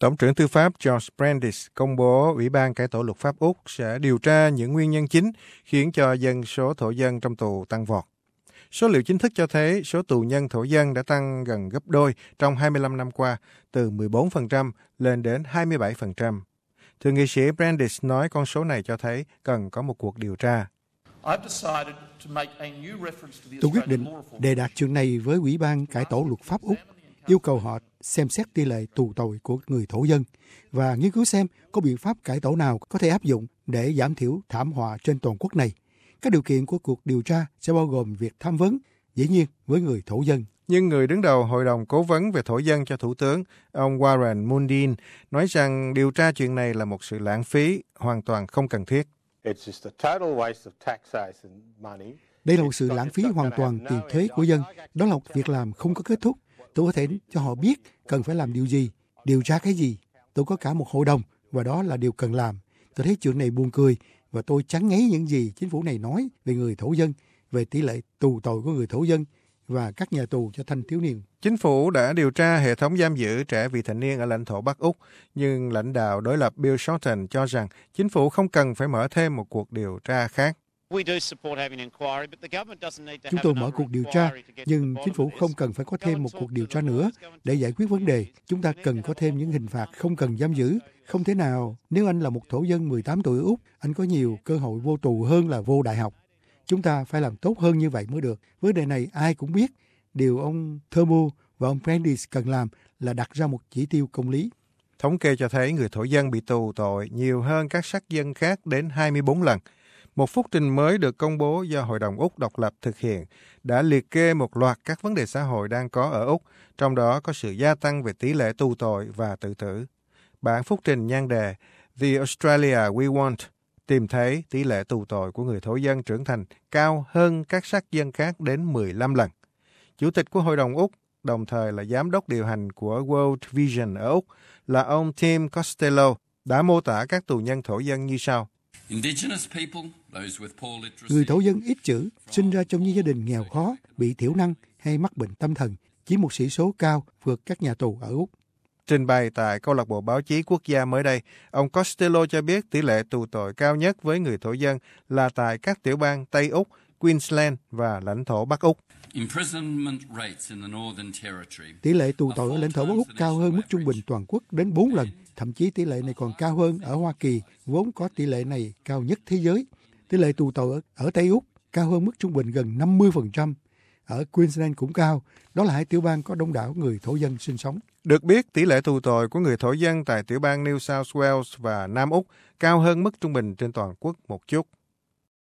Tổng trưởng Tư pháp George Brandis công bố Ủy ban cải tổ luật pháp Úc sẽ điều tra những nguyên nhân chính khiến cho dân số thổ dân trong tù tăng vọt. Số liệu chính thức cho thấy số tù nhân thổ dân đã tăng gần gấp đôi trong 25 năm qua, từ 14% lên đến 27%. Thượng nghị sĩ Brandis nói con số này cho thấy cần có một cuộc điều tra. Tôi quyết định đề đạt chuyện này với Ủy ban cải tổ luật pháp Úc, yêu cầu họ xem xét tỷ lệ tù tội của người thổ dân và nghiên cứu xem có biện pháp cải tổ nào có thể áp dụng để giảm thiểu thảm họa trên toàn quốc này. Các điều kiện của cuộc điều tra sẽ bao gồm việc tham vấn, dĩ nhiên với người thổ dân. Nhưng người đứng đầu Hội đồng Cố vấn về thổ dân cho Thủ tướng, ông Warren Mundine, nói rằng điều tra chuyện này là một sự lãng phí, hoàn toàn không cần thiết. Đây là một sự lãng phí hoàn toàn tiền thuế của dân. Đó là một việc làm không có kết thúc. Tôi có thể cho họ biết cần phải làm điều gì, điều tra cái gì. Tôi có cả một hội đồng và đó là điều cần làm. Tôi thấy chuyện này buồn cười và tôi chán ngấy những gì chính phủ này nói về người thổ dân, về tỷ lệ tù tội của người thổ dân và các nhà tù cho thanh thiếu niên. Chính phủ đã điều tra hệ thống giam giữ trẻ vị thành niên ở lãnh thổ Bắc Úc, nhưng lãnh đạo đối lập Bill Shorten cho rằng chính phủ không cần phải mở thêm một cuộc điều tra khác. Chúng tôi mở cuộc điều tra, nhưng chính phủ không cần phải có thêm một cuộc điều tra nữa để giải quyết vấn đề. Chúng ta cần có thêm những hình phạt không cần giam giữ. Không thể nào, nếu anh là một thổ dân 18 tuổi ở Úc, anh có nhiều cơ hội vô tù hơn là vô đại học. Chúng ta phải làm tốt hơn như vậy mới được. Vấn đề này ai cũng biết. Điều ông Turnbull và ông Brandis cần làm là đặt ra một chỉ tiêu công lý. Thống kê cho thấy người thổ dân bị tù tội nhiều hơn các sắc dân khác đến 24 lần. Một phúc trình mới được công bố do Hội đồng Úc độc lập thực hiện đã liệt kê một loạt các vấn đề xã hội đang có ở Úc, trong đó có sự gia tăng về tỷ lệ tù tội và tự tử. Bản phúc trình nhan đề The Australia We Want tìm thấy tỷ lệ tù tội của người thổ dân trưởng thành cao hơn các sắc dân khác đến 15 lần. Chủ tịch của Hội đồng Úc, đồng thời là giám đốc điều hành của World Vision ở Úc, là ông Tim Costello, đã mô tả các tù nhân thổ dân như sau. Người thổ dân ít chữ, sinh ra trong những gia đình nghèo khó, bị thiểu năng hay mắc bệnh tâm thần, chiếm một sĩ số cao vượt các nhà tù ở Úc. Trình bày tại Câu lạc bộ Báo chí Quốc gia mới đây, ông Costello cho biết tỷ lệ tù tội cao nhất với người thổ dân là tại các tiểu bang Tây Úc, Queensland và lãnh thổ Bắc Úc. Tỷ lệ tù tội ở lãnh thổ Bắc Úc cao hơn mức trung bình toàn quốc đến 4 lần. Thậm chí tỷ lệ này còn cao hơn ở Hoa Kỳ, vốn có tỷ lệ này cao nhất thế giới. Tỷ lệ tù tội ở Tây Úc cao hơn mức trung bình gần 50%. Ở Queensland cũng cao. Đó là hai tiểu bang có đông đảo người thổ dân sinh sống. Được biết, tỷ lệ tù tội của người thổ dân tại tiểu bang New South Wales và Nam Úc cao hơn mức trung bình trên toàn quốc một chút.